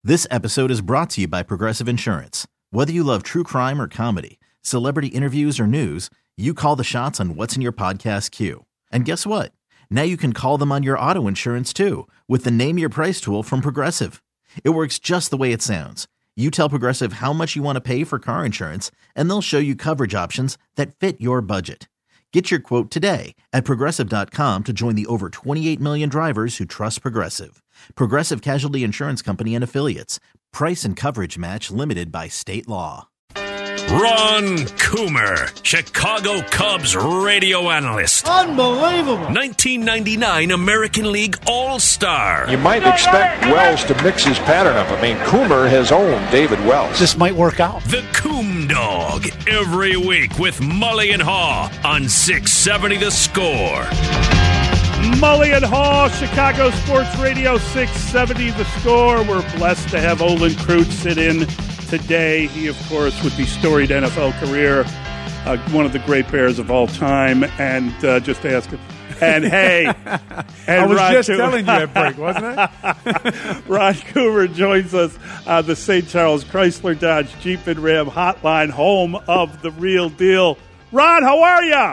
This episode is brought to you by Progressive Insurance. Whether you love true crime or comedy, celebrity interviews or news, you call the shots on what's in your podcast queue. And guess what? Now you can call them on your auto insurance too with the Name Your Price tool from Progressive. It works just the way it sounds. You tell Progressive how much you want to pay for car insurance, and they'll show you coverage options that fit your budget. Get your quote today at Progressive.com to join the over 28 million drivers who trust Progressive. Progressive Casualty Insurance Company and Affiliates. Price and coverage match limited by state law. Ron Coomer, Chicago Cubs radio analyst. Unbelievable. 1999 American League All-Star. You might expect Wells to mix his pattern up. I mean, Coomer has owned David Wells. This might work out. The Coom Dog, every week with Mully and Haw on 670 The Score. Mully and Haw, Chicago Sports Radio 670 The Score. We're blessed to have Olin Kreutz sit in today. He, of course, with the storied NFL career, one of the great Bears of all time. And just to ask him, and hey, and I was Ron just Coomer, telling you that break, wasn't I? Ron Coomer joins us on the St. Charles Chrysler Dodge Jeep and Ram hotline, home of the real deal. Ron, how are you?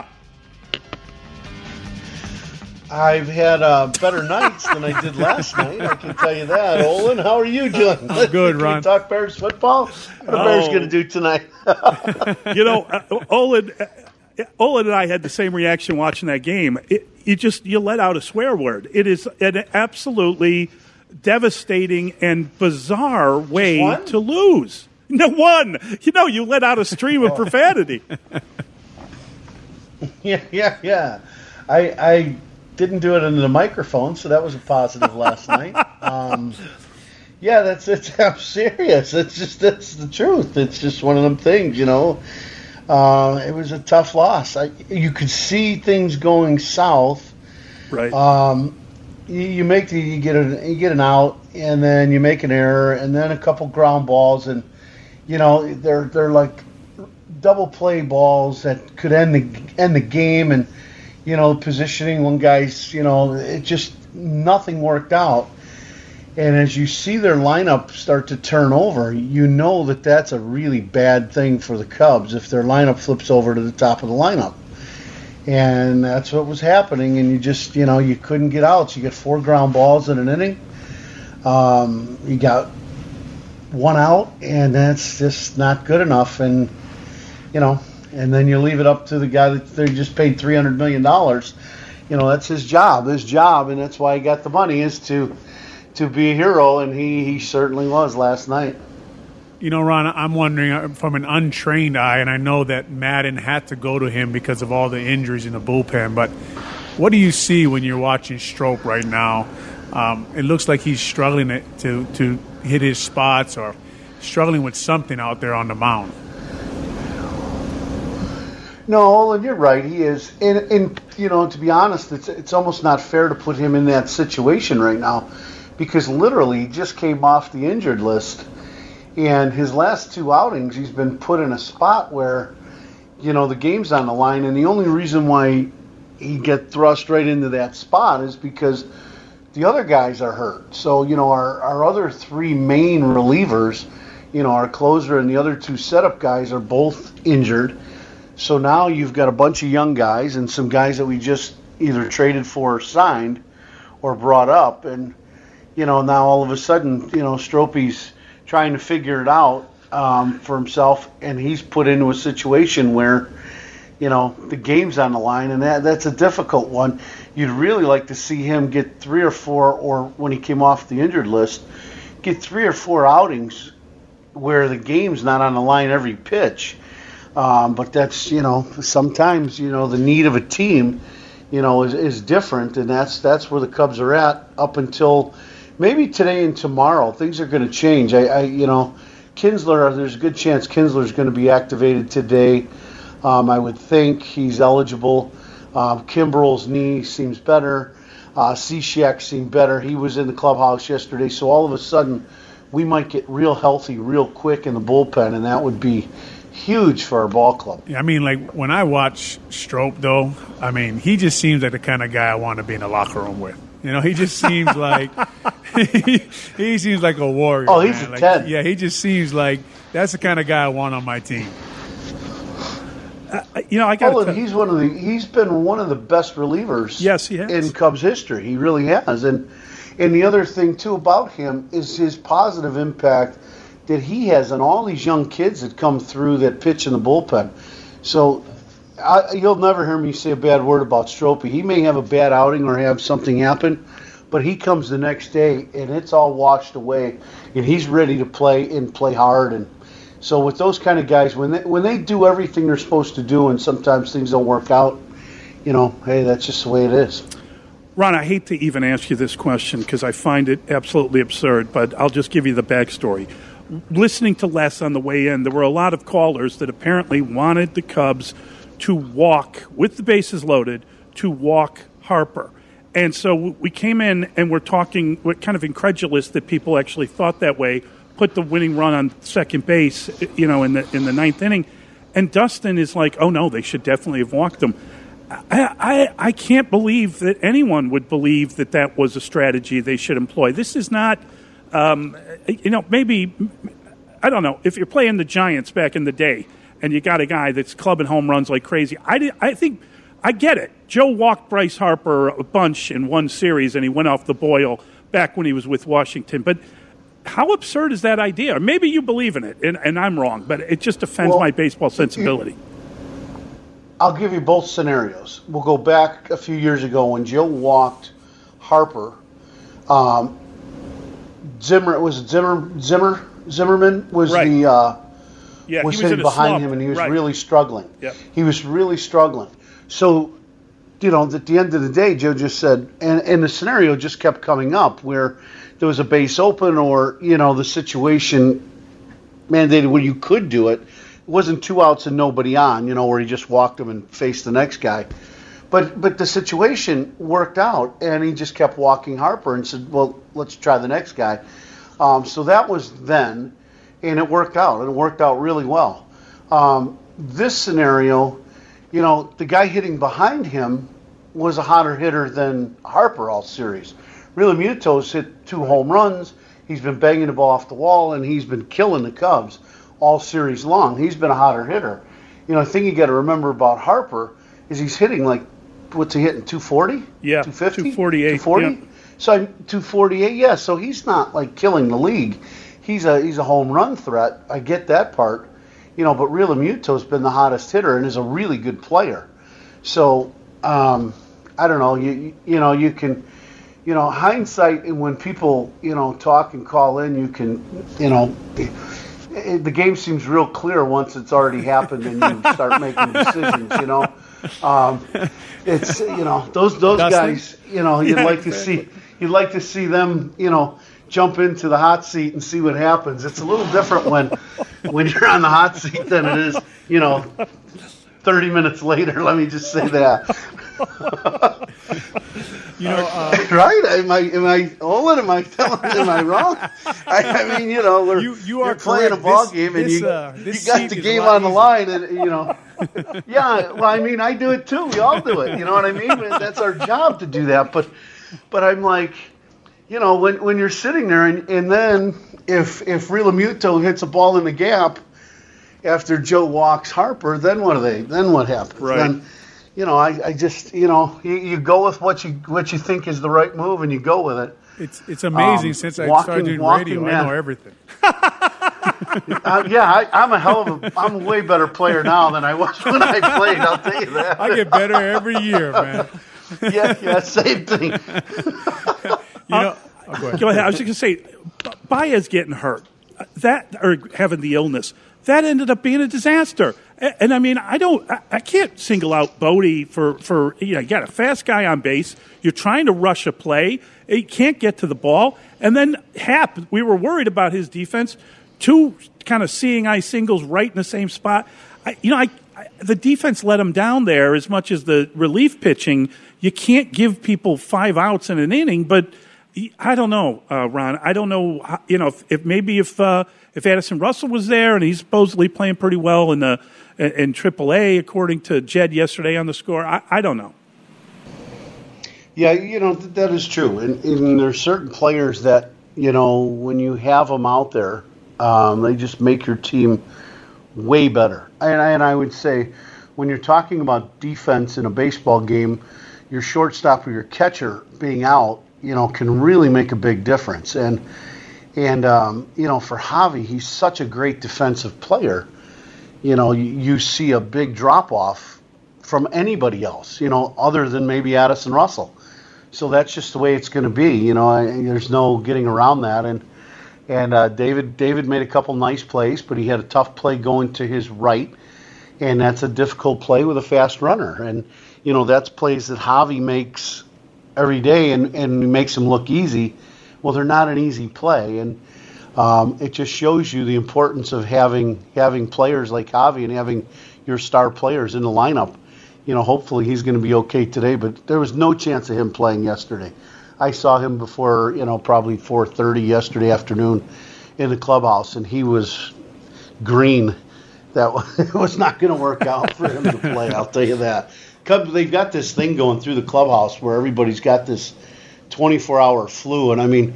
I've had better nights than I did last night, I can tell you that. Olin, how are you doing? I'm good, Can Ron. we talk Bears football? What are the Bears going to do tonight? Olin and I had the same reaction watching that game. You let out a swear word. It is an absolutely devastating and bizarre way to lose. No one. You let out a stream of profanity. Yeah. I didn't do it into the microphone, so that was a positive last night. I'm serious. That's the truth. It's just one of them things, It was a tough loss. You could see things going south. Right. You get an out, and then you make an error, and then a couple ground balls, and they're like double play balls that could end the game, and positioning when guys, it just nothing worked out. And as you see their lineup start to turn over, that's a really bad thing for the Cubs if their lineup flips over to the top of the lineup. And that's what was happening, and you just, you couldn't get outs. You get 4 ground balls in an inning. You got 1 out, and that's just not good enough. And, and then you leave it up to the guy that they just paid $300 million. That's his job, and that's why he got the money, is to be a hero, and he certainly was last night. Ron, I'm wondering from an untrained eye, and I know that Madden had to go to him because of all the injuries in the bullpen, but what do you see when you're watching Strop right now? It looks like he's struggling to hit his spots or struggling with something out there on the mound. No, and you're right. He is, and to be honest, it's almost not fair to put him in that situation right now, because literally he just came off the injured list, and his last 2 outings he's been put in a spot where, the game's on the line, and the only reason why he get thrust right into that spot is because the other guys are hurt. So our other 3 main relievers, our closer and the other 2 setup guys are both injured. So now you've got a bunch of young guys and some guys that we just either traded for or signed or brought up. And, now all of a sudden, Stropey's trying to figure it out for himself, and he's put into a situation where, the game's on the line, and that's a difficult one. You'd really like to see him get 3 or 4, or when he came off the injured list, get 3 or 4 outings where the game's not on the line every pitch. But that's, sometimes, the need of a team, is different, and that's where the Cubs are at up until maybe today and tomorrow. Things are going to change. Kinsler, there's a good chance Kinsler's going to be activated today. I would think he's eligible. Kimbrel's knee seems better. Cishek seemed better. He was in the clubhouse yesterday, so all of a sudden we might get real healthy real quick in the bullpen, and that would be huge for our ball club. Yeah, when I watch Strop, though, he just seems like the kind of guy I want to be in the locker room with. He just seems like He seems like a warrior. Oh, he's man. a 10. Yeah, he just seems like that's the kind of guy I want on my team. I got. He's been one of the best relievers. Yes, he has. In Cubs history. He really has. And the other thing too about him is his positive impact that he has on all these young kids that come through that pitch in the bullpen. So you'll never hear me say a bad word about Stropey. He may have a bad outing or have something happen, but he comes the next day and it's all washed away, and he's ready to play and play hard. And so with those kind of guys, when they do everything they're supposed to do, and sometimes things don't work out, hey, that's just the way it is. Ron, I hate to even ask you this question because I find it absolutely absurd, but I'll just give you the backstory. Listening to Les on the way in, there were a lot of callers that apparently wanted the Cubs to walk, with the bases loaded, to walk Harper. And so we came in and we're kind of incredulous that people actually thought that way, put the winning run on second base, in the ninth inning. And Dustin is like, oh, no, they should definitely have walked him. I can't believe that anyone would believe that was a strategy they should employ. This is not, maybe, I don't know, if you're playing the Giants back in the day and you got a guy that's clubbing home runs like crazy, I think I get it. Joe walked Bryce Harper a bunch in one series and he went off the boil back when he was with Washington. But how absurd is that idea? Maybe you believe in it, and I'm wrong, but it just offends my baseball sensibility. I'll give you both scenarios. We'll go back a few years ago when Joe walked Harper. Zimmerman was right. was sitting behind him, and he was really struggling. Yep. He was really struggling. So, at the end of the day, Joe just said, and the scenario just kept coming up where there was a base open, or the situation mandated where you could do it. It wasn't 2 outs and nobody on, where he just walked him and faced the next guy. But the situation worked out, and he just kept walking Harper and said, well, let's try the next guy. So that was then, and it worked out, and it worked out really well. This scenario, the guy hitting behind him was a hotter hitter than Harper all series. Realmuto's hit 2 home runs. He's been banging the ball off the wall, and he's been killing the Cubs all series long. He's been a hotter hitter. The thing you got to remember about Harper is he's hitting what's he hitting, 240? Yeah, 250? 248. 240? Yeah. So 248, yeah. So he's not killing the league. He's a home run threat. I get that part. But Realmuto's been the hottest hitter and is a really good player. So I don't know. You can. Hindsight, and when people, talk and call in, you can, the game seems real clear once it's already happened and you start making decisions, It's, those guys, you'd like to see them, jump into the hot seat and see what happens. It's a little different when you're on the hot seat than it is, 30 minutes later, let me just say that. Right? Am I Olin? Am I wrong? I mean, you're playing a ball game and you got the game on the line, and yeah. Well, I mean, I do it too. We all do it. You know what I mean? That's our job to do that. But I'm like, when you're sitting there, and then if Realmuto hits a ball in the gap after Joe walks Harper, then what happens? Right. Then, I just, you go with what you think is the right move, and you go with it. It's amazing since I started doing radio. I know everything. I'm a way better player now than I was when I played. I'll tell you that. I get better every year, man. Yeah, same thing. Go ahead. Go ahead. I was just going to say, Baez getting hurt, or having the illness, that ended up being a disaster. And I mean, I can't single out Bodie for you got a fast guy on base. You're trying to rush a play. He can't get to the ball. And then Happ, we were worried about his defense. 2 kind of seeing eye singles right in the same spot. The defense let him down there as much as the relief pitching. You can't give people 5 outs in an inning, but I don't know, Ron. I don't know, if Addison Russell was there and he's supposedly playing pretty well in AAA, according to Jed yesterday on the score. I don't know. Yeah, that is true. And there's certain players that, when you have them out there, they just make your team way better. And I would say when you're talking about defense in a baseball game, your shortstop or your catcher being out, can really make a big difference. And for Javi, he's such a great defensive player. You see a big drop-off from anybody else, other than maybe Addison Russell. So that's just the way it's going to be. There's no getting around that. And David made a couple nice plays, but he had a tough play going to his right, and that's a difficult play with a fast runner. And, that's plays that Javi makes every day and makes him look easy. Well, they're not an easy play. And it just shows you the importance of having players like Javi and having your star players in the lineup. Hopefully he's going to be okay today, but there was no chance of him playing yesterday. I saw him before, probably 4:30 yesterday afternoon in the clubhouse, and he was green. That it was not going to work out for him to play, I'll tell you that. They've got this thing going through the clubhouse where everybody's got this 24-hour flu, and I mean,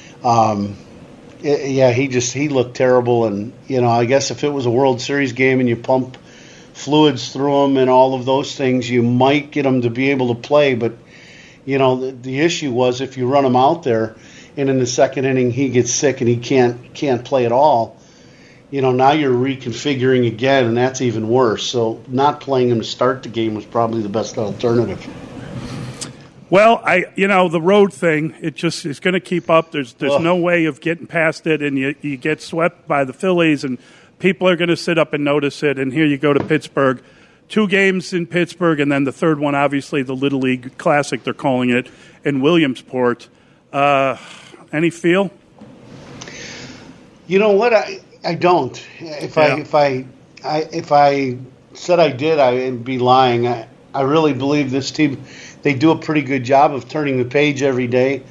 he looked terrible. And, I guess if it was a World Series game and you pump fluids through him and all of those things, you might get him to be able to play. But, the issue was if you run him out there and in the second inning he gets sick and he can't play at all, now you're reconfiguring again, and that's even worse. So not playing him to start the game was probably the best alternative. Well, the road thing, it's going to keep up. There's no way of getting past it, and you get swept by the Phillies, and people are going to sit up and notice it. And here you go to Pittsburgh. 2 games in Pittsburgh, and then the third one, obviously, the Little League Classic, they're calling it, in Williamsport. Any feel? You know what? I don't. If I said I did, I would be lying. I really believe this team, they do a pretty good job of turning the page every day.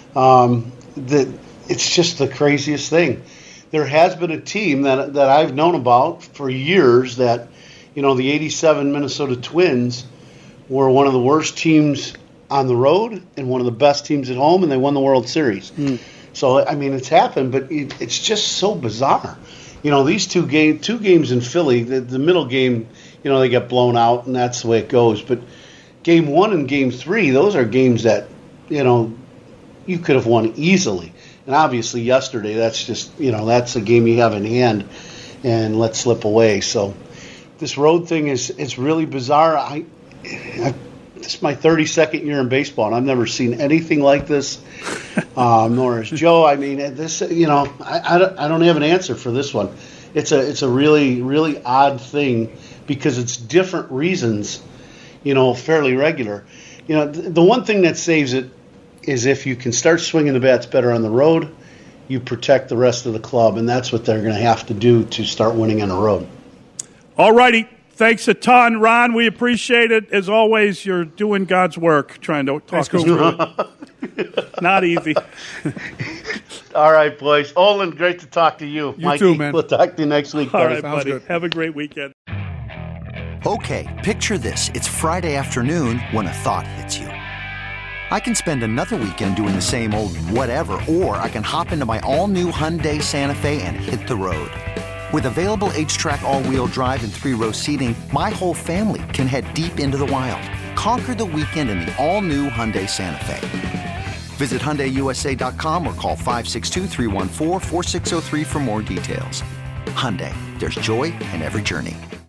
It's just the craziest thing. There has been a team that I've known about for years that, the 87 Minnesota Twins were one of the worst teams on the road and one of the best teams at home, and they won the World Series. So, I mean, it's happened, but it's just so bizarre. These two games in Philly, the middle game, they get blown out, and that's the way it goes. But Game 1 and Game 3, those are games that, you could have won easily. And obviously yesterday, that's just, that's a game you have in hand and let slip away. So this road thing is really bizarre. This is my 32nd year in baseball, and I've never seen anything like this, nor has Joe. I mean, this, I don't have an answer for this one. It's a really, really odd thing because it's different reasons, fairly regular. The one thing that saves it is if you can start swinging the bats better on the road, you protect the rest of the club, and that's what they're going to have to do to start winning on the road. All righty. Thanks a ton, Ron. We appreciate it. As always, you're doing God's work trying to talk us through it. Not easy. All right, boys. Olin, great to talk to you. You Mikey, too, man. We'll talk to you next week. All right, Sounds buddy. Good. Have a great weekend. Okay, picture this. It's Friday afternoon when a thought hits you. I can spend another weekend doing the same old whatever, or I can hop into my all-new Hyundai Santa Fe and hit the road. With available H-Track all-wheel drive and 3-row seating, my whole family can head deep into the wild. Conquer the weekend in the all-new Hyundai Santa Fe. Visit HyundaiUSA.com or call 562-314-4603 for more details. Hyundai, there's joy in every journey.